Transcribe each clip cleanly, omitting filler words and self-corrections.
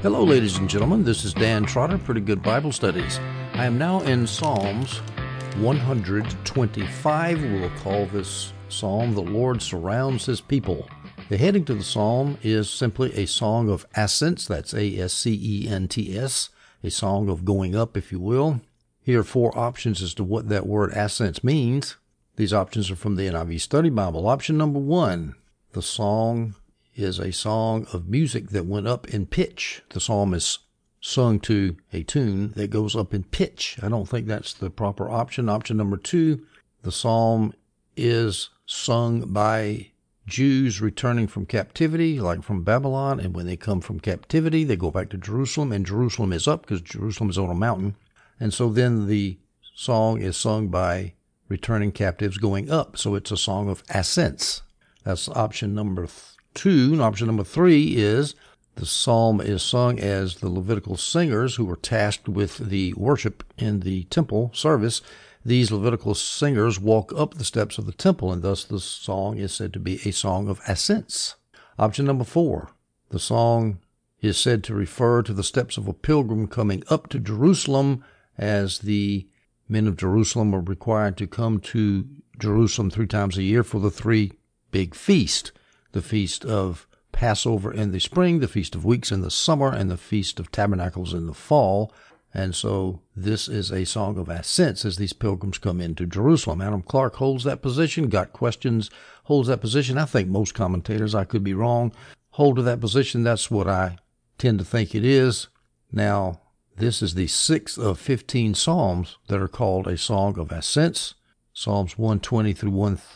Hello, ladies and gentlemen. This is Dan Trotter, Pretty Good Bible Studies. I am now in Psalms 125. We'll call this psalm, The Lord Surrounds His People. The heading to the psalm is simply a song of ascents. That's A-S-C-E-N-T-S, a song of going up, if you will. Here are four options as to what that word ascents means. These options are from the NIV Study Bible. Option number one, the song is a song of music that went up in pitch. The psalm is sung to a tune that goes up in pitch. I don't think that's the proper option. Option number two, the psalm is sung by Jews returning from captivity, like from Babylon, and when they come from captivity, they go back to Jerusalem, and Jerusalem is up because Jerusalem is on a mountain. And so then the song is sung by returning captives going up. So it's a song of ascents. That's option number two. Option number three is the psalm is sung as the Levitical singers who were tasked with the worship in the temple service. These Levitical singers walk up the steps of the temple, and thus the song is said to be a song of ascents. Option number four, the song is said to refer to the steps of a pilgrim coming up to Jerusalem, as the men of Jerusalem are required to come to Jerusalem 3 times a year for the three big feasts. The Feast of Passover in the spring, the Feast of Weeks in the summer, and the Feast of Tabernacles in the fall. And so this is a song of ascents as these pilgrims come into Jerusalem. Adam Clarke holds that position. Got Questions holds that position. I think most commentators, I could be wrong, hold to that position. That's what I tend to think it is. Now, this is the 6th of 15 psalms that are called a song of ascents. Psalms 120 through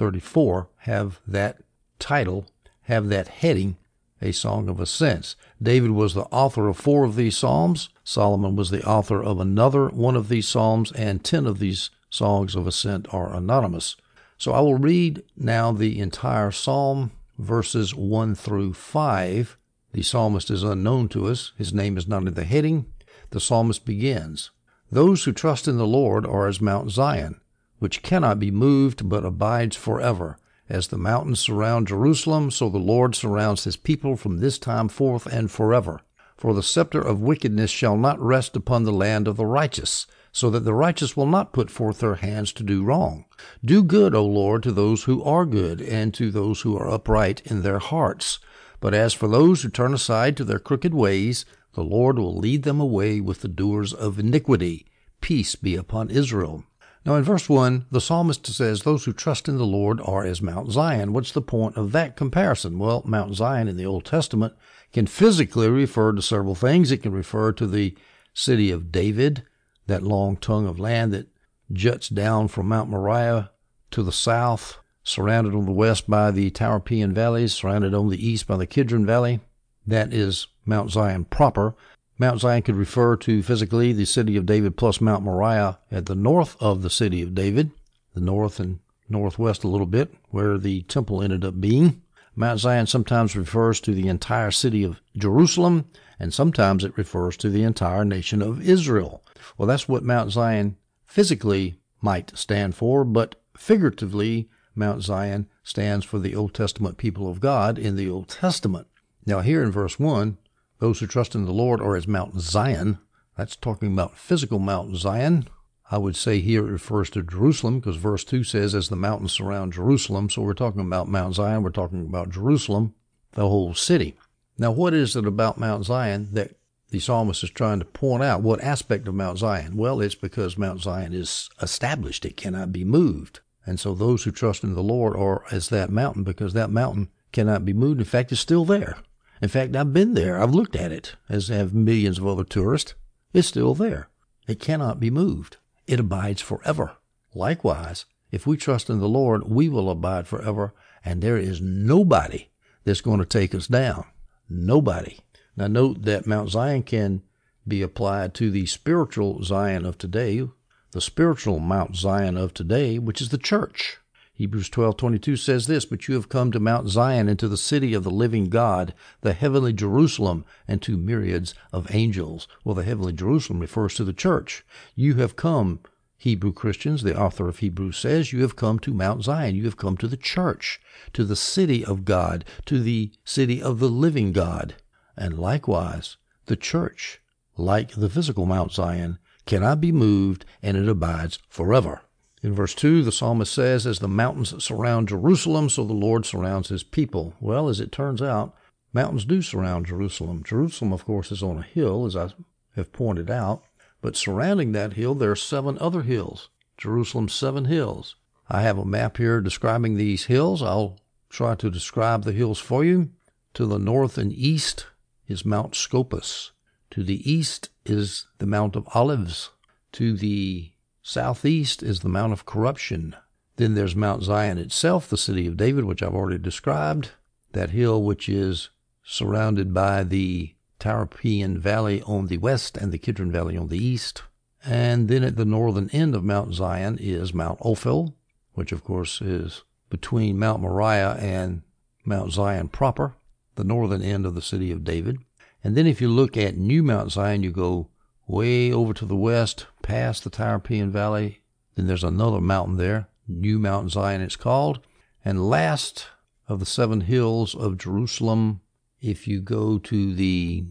134 have that title, have that heading, a song of ascents. David was the author of 4 of these psalms. Solomon was the author of another one of these psalms, and 10 of these songs of ascent are anonymous. So I will read now the entire psalm, verses 1 through 5. The psalmist is unknown to us. His name is not in the heading. The psalmist begins, "Those who trust in the Lord are as Mount Zion, which cannot be moved but abides forever. As the mountains surround Jerusalem, so the Lord surrounds his people from this time forth and forever. For the scepter of wickedness shall not rest upon the land of the righteous, so that the righteous will not put forth their hands to do wrong. Do good, O Lord, to those who are good, and to those who are upright in their hearts. But as for those who turn aside to their crooked ways, the Lord will lead them away with the doers of iniquity. Peace be upon Israel." Now in verse 1, the psalmist says, those who trust in the Lord are as Mount Zion. What's the point of that comparison? Well, Mount Zion in the Old Testament can physically refer to several things. It can refer to the city of David, that long tongue of land that juts down from Mount Moriah to the south, surrounded on the west by the Taropean valleys, surrounded on the east by the Kidron Valley. That is Mount Zion proper. Mount Zion could refer to physically the city of David plus Mount Moriah at the north of the city of David, the north and northwest a little bit, where the temple ended up being. Mount Zion sometimes refers to the entire city of Jerusalem, and sometimes it refers to the entire nation of Israel. Well, that's what Mount Zion physically might stand for, but figuratively, Mount Zion stands for the Old Testament people of God in the Old Testament. Now here in verse 1, those who trust in the Lord are as Mount Zion. That's talking about physical Mount Zion. I would say here it refers to Jerusalem because verse 2 says, as the mountains surround Jerusalem. So we're talking about Mount Zion. We're talking about Jerusalem, the whole city. Now, what is it about Mount Zion that the psalmist is trying to point out? What aspect of Mount Zion? Well, it's because Mount Zion is established. It cannot be moved. And so those who trust in the Lord are as that mountain because that mountain cannot be moved. In fact, it's still there. In fact, I've been there. I've looked at it, as have millions of other tourists. It's still there. It cannot be moved. It abides forever. Likewise, if we trust in the Lord, we will abide forever, and there is nobody that's going to take us down. Nobody. Now note that Mount Zion can be applied to the spiritual Zion of today, the spiritual Mount Zion of today, which is the church. Hebrews 12:22 says this, "But you have come to Mount Zion, and to the city of the living God, the heavenly Jerusalem, and to myriads of angels." Well, the heavenly Jerusalem refers to the church. You have come, Hebrew Christians, the author of Hebrews says, you have come to Mount Zion. You have come to the church, to the city of God, to the city of the living God. And likewise, The church, like the physical Mount Zion, cannot be moved, and it abides forever. In verse 2, the psalmist says, as the mountains surround Jerusalem, so the Lord surrounds his people. Well, as it turns out, mountains do surround Jerusalem. Jerusalem, of course, is on a hill, as I have pointed out, but surrounding that hill, there are 7 other hills. Jerusalem's 7 hills. I have a map here describing these hills. I'll try to describe the hills for you. To the north and east is Mount Scopus. To the east is the Mount of Olives. To the southeast is the Mount of Corruption. Then there's Mount Zion itself, the city of David, which I've already described. That hill which is surrounded by the Tyropoeon Valley on the west and the Kidron Valley on the east. And then at the northern end of Mount Zion is Mount Ophel, which of course is between Mount Moriah and Mount Zion proper, the northern end of the city of David. And then if you look at New Mount Zion, you go way over to the west, past the Tyropoeon Valley. Then there's another mountain there, New Mount Zion it's called. And last of the 7 hills of Jerusalem, if you go to the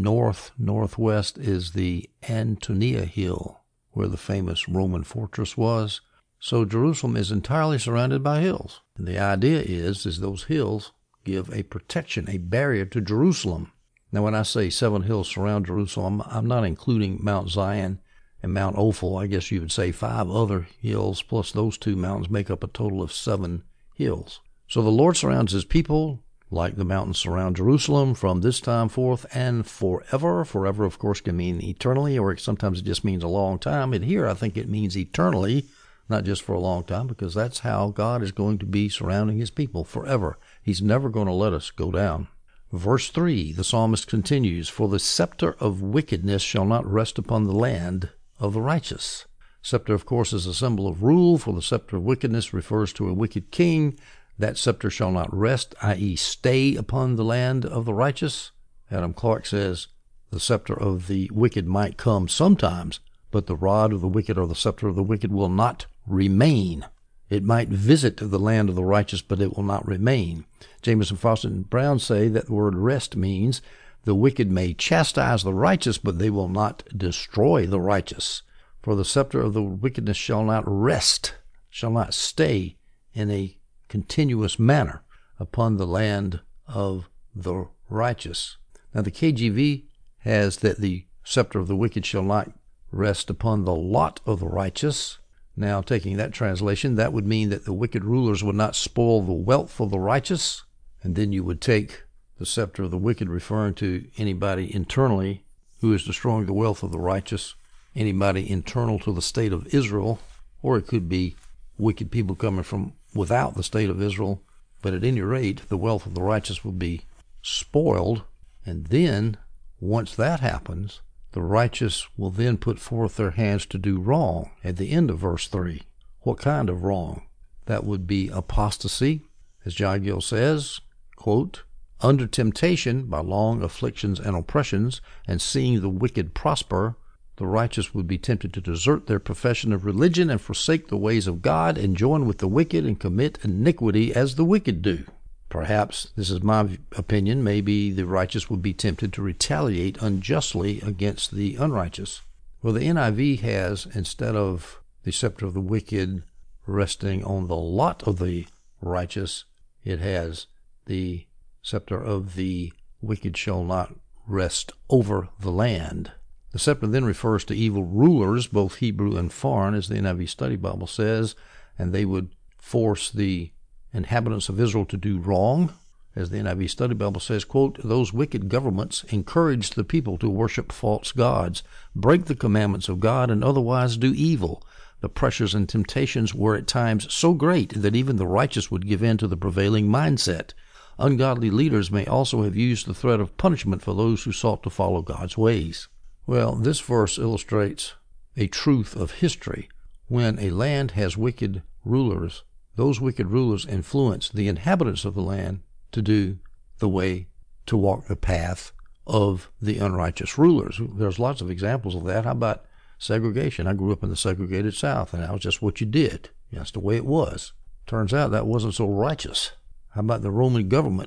northwest is the Antonia Hill, where the famous Roman fortress was. So Jerusalem is entirely surrounded by hills. And the idea is those hills give a protection, a barrier to Jerusalem. Now, when I say 7 hills surround Jerusalem, I'm not including Mount Zion and Mount Ophel. I guess you would say 5 other hills plus those 2 mountains make up a total of 7 hills. So the Lord surrounds his people like the mountains surround Jerusalem from this time forth and forever. Forever, of course, can mean eternally, or sometimes it just means a long time. And here I think it means eternally, not just for a long time, because that's how God is going to be surrounding his people forever. He's never going to let us go down. Verse 3, the psalmist continues, for the scepter of wickedness shall not rest upon the land of the righteous. Scepter, of course, is a symbol of rule, for the scepter of wickedness refers to a wicked king. That scepter shall not rest, i.e. stay upon the land of the righteous. Adam Clarke says the scepter of the wicked might come sometimes, but the rod of the wicked or the scepter of the wicked will not remain. It might visit the land of the righteous, but it will not remain. Jameson, Fausset, and Brown say that the word rest means the wicked may chastise the righteous, but they will not destroy the righteous. For the scepter of the wickedness shall not rest, shall not stay in a continuous manner upon the land of the righteous. Now the KJV has that the scepter of the wicked shall not rest upon the lot of the righteous. Now taking that translation, that would mean that the wicked rulers would not spoil the wealth of the righteous. And then you would take the scepter of the wicked referring to anybody internally who is destroying the wealth of the righteous, anybody internal to the state of Israel, or it could be wicked people coming from without the state of Israel. But at any rate, the wealth of the righteous will be spoiled. And then, once that happens, the righteous will then put forth their hands to do wrong. At the end of verse 3, what kind of wrong? That would be apostasy. As John Gill says, quote, under temptation by long afflictions and oppressions, and seeing the wicked prosper, the righteous would be tempted to desert their profession of religion and forsake the ways of God and join with the wicked and commit iniquity as the wicked do. Perhaps, this is my opinion, maybe the righteous would be tempted to retaliate unjustly against the unrighteous. Well, the NIV has, instead of the scepter of the wicked resting on the lot of the righteous, it has the scepter of the wicked shall not rest over the land. The scepter then refers to evil rulers, both Hebrew and foreign, as the NIV Study Bible says, and they would force the inhabitants of Israel to do wrong. As the NIV Study Bible says, quote, those wicked governments encouraged the people to worship false gods, break the commandments of God, and otherwise do evil. The pressures and temptations were at times so great that even the righteous would give in to the prevailing mindset. Ungodly leaders may also have used the threat of punishment for those who sought to follow God's ways. Well, this verse illustrates a truth of history. When a land has wicked rulers, those wicked rulers influence the inhabitants of the land to do the way, to walk the path of the unrighteous rulers. There's lots of examples of that. How about segregation? I grew up in the segregated South, and that was just what you did. That's the way it was. Turns out that wasn't so righteous. How about the Roman government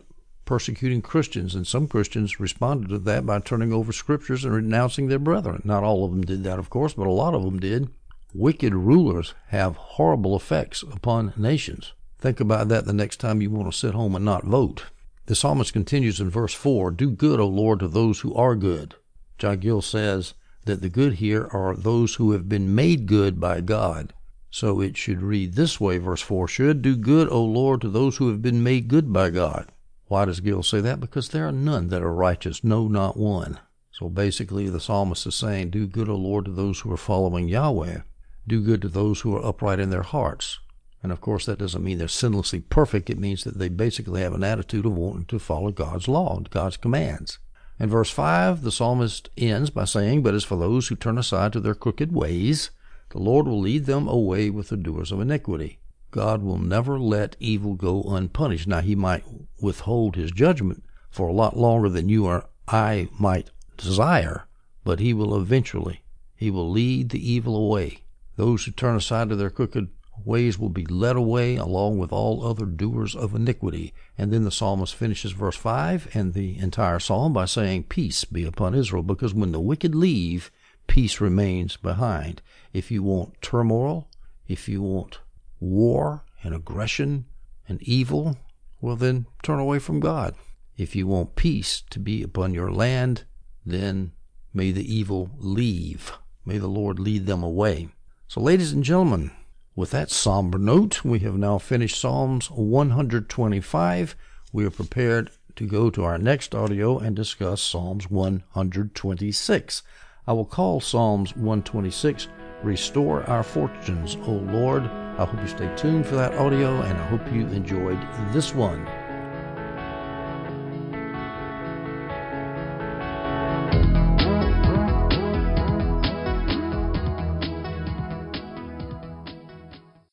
persecuting Christians, and some Christians responded to that by turning over scriptures and renouncing their brethren. Not all of them did that, of course, but a lot of them did. Wicked rulers have horrible effects upon nations. Think about that the next time you want to sit home and not vote. The psalmist continues in verse 4, "Do good, O Lord, to those who are good." John Gill says that the good here are those who have been made good by God. So it should read this way, verse 4 should, "Do good, O Lord, to those who have been made good by God." Why does Gill say that? Because there are none that are righteous, no, not one. So basically the psalmist is saying, do good, O Lord, to those who are following Yahweh. Do good to those who are upright in their hearts. And of course that doesn't mean they're sinlessly perfect. It means that they basically have an attitude of wanting to follow God's law, God's commands. In verse 5, the psalmist ends by saying, "But as for those who turn aside to their crooked ways, the Lord will lead them away with the doers of iniquity." God will never let evil go unpunished. Now, he might withhold his judgment for a lot longer than you or I might desire, but he will eventually. He will lead the evil away. Those who turn aside to their crooked ways will be led away along with all other doers of iniquity. And then the psalmist finishes verse 5 and the entire psalm by saying, "Peace be upon Israel," because when the wicked leave, peace remains behind. If you want turmoil, if you want war and aggression and evil, well then turn away from God. If you want peace to be upon your land, then may the evil leave. May the Lord lead them away. So ladies and gentlemen, with that somber note, we have now finished Psalms 125. We are prepared to go to our next audio and discuss Psalms 126. I will call Psalms 126, "Restore Our Fortunes, O Lord." I hope you stay tuned for that audio, and I hope you enjoyed this one.